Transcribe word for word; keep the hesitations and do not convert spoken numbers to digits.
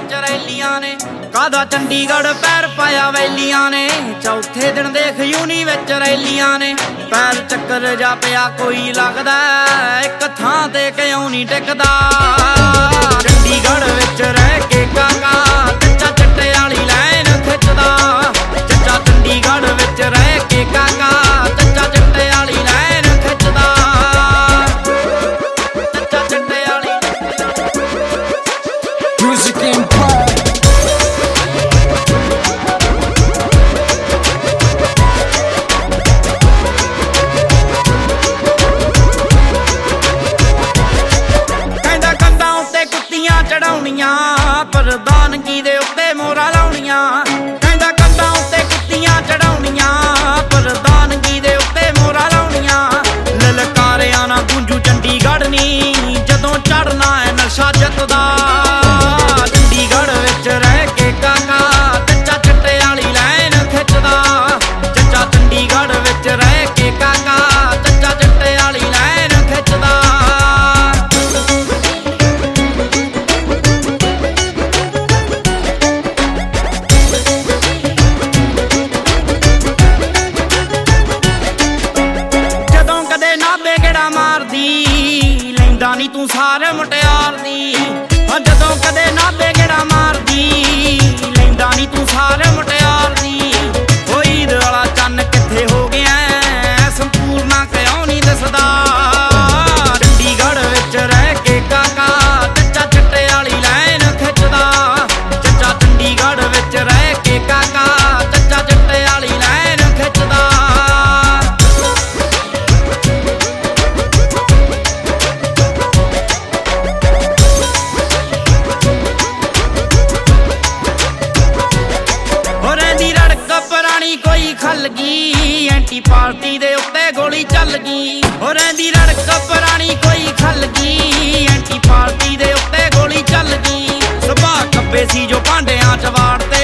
विच रैलियां ने कादा चंडीगढ़ पैर पाया वैलियां ने चौथे दिन देख यूनी विच रैलियां ने पैर चक्कर जा पिया कोई लगदा एक थां ते क्यों नहीं टिकदा चंडीगढ़ विच रह के काका चच्चा चिट्टे वाली लाइन खिचदा चच्चा चंडीगढ़ विच रह के काका चच्चा चिट्टे वाली लाइन खिचदा चच्चा चिट्टे वाली Music Empire. ਕਹਿੰਦਾ ਕੰਧਾਂ ਉੱਤੇ ਕੁੱਤੀਆਂ ਚੜਾਉਣੀਆਂ ਪ੍ਰਧਾਨਗੀ ਦੇ ਉੱਤੇ ਮੋਹਰਾਂ ਲਾਉਣੀਆਂ ਕਹਿੰਦਾ ਕੰਧਾਂ ਉੱਤੇ ਕੁੱਤੀਆਂ ਚੜਾਉਣੀਆਂ ਪ੍ਰਧਾਨਗੀ ਦੇ ਉੱਤੇ ਮੋਹਰਾਂ ਲਾਉਣੀਆਂ ਲਲਕਾਰਿਆਂ ਨਾ ਗੂੰਜੂ ਚੰਡੀਗੜ੍ਹ ਨੀ ਜਦੋਂ ਚੜਨਾ ਹੈ ਨਸ਼ਾ ਜਿੱਤਦਾ ਚੰਡੀਗੜ੍ਹ ਵਿੱਚ ਰਹਿ ਕੇ ਕਾਕਾ ਚੱਚਾ ਚਿੱਟੇ ਵਾਲੀ ਲਾਈਨ ਖਿੱਚਦਾ ਚੱਚਾ ਚੰਡੀਗੜ੍ਹ ਵਿੱਚ ਰਹਿ ਕੇ ਕਾਕਾ ਚੱਚਾ ਚਿੱਟੇ ਵਾਲੀ ਲਾਈਨ ਖਿੱਚਦਾ ਜਦੋਂ ਕਦੇ ਨਾਭੇ ਗੇੜਾ ਮਾਰਦੀ ਲੈਂਦਾ ਨੀ ਤੂੰ ਸਾਰੇ ਮੁਟਿਆਰ ਦੀ ਹਾਂ ਜਦੋਂ ਕਦੇ ਨਾਭੇ ਗੇੜਾ ਮਾਰਦੀ ਲੈਂਦਾ ਨੀ ਤੂੰ ਸਾਰੇ ਮੁਟਿਆਰ ਦੀ ਓ ਈਦ ਵਾਲਾ ਚੰਨ ਕਿੱਥੇ ਹੋ ਗਿਆ ਸੰਪੂਰਨਾ ਕਿਉਂ ਨਹੀਂ ਦਿਸਦਾ ਚੰਡੀਗੜ੍ਹ ਵਿੱਚ ਰਹਿ ਕੇ ਕਾਕਾ ਚੱਚਾ ਚਿੱਟੇ ਵਾਲੀ ਲਾਈਨ ਖਿੱਚਦਾ ਚੱਚਾ ਚੰਡੀਗੜ੍ਹ ਵਿੱਚ ਰਹਿ ਕੇ ਕਾਕਾ ਚੱਚਾ ਚਿੱਟੇ ਵਾਲੀ ਲਾਈਨ ਖਿੱਚਦਾ ਰਹਿੰਦੀ ਰੜਕ ਪੁਰਾਣੀ ਕੋਈ ਖੱਲ ਗਈ ਐਂਟੀ ਪਾਰਟੀ ਦੇ ਉੱਤੇ ਗੋਲੀ ਚੱਲ ਗਈ ਹੋ ਰਹਿੰਦੀ ਰੜਕ ਪੁਰਾਣੀ ਕੋਈ ਖੱਲ ਗਈ ਐਂਟੀ ਪਾਰਟੀ ਦੇ ਉੱਤੇ ਗੋਲੀ ਚੱਲ ਗਈ ਸੁਭਾਅ ਕੱਬੇ ਸੀ ਜੋ ਭਾਂਡਿਆਂ ਚ ਵਾੜਦੇ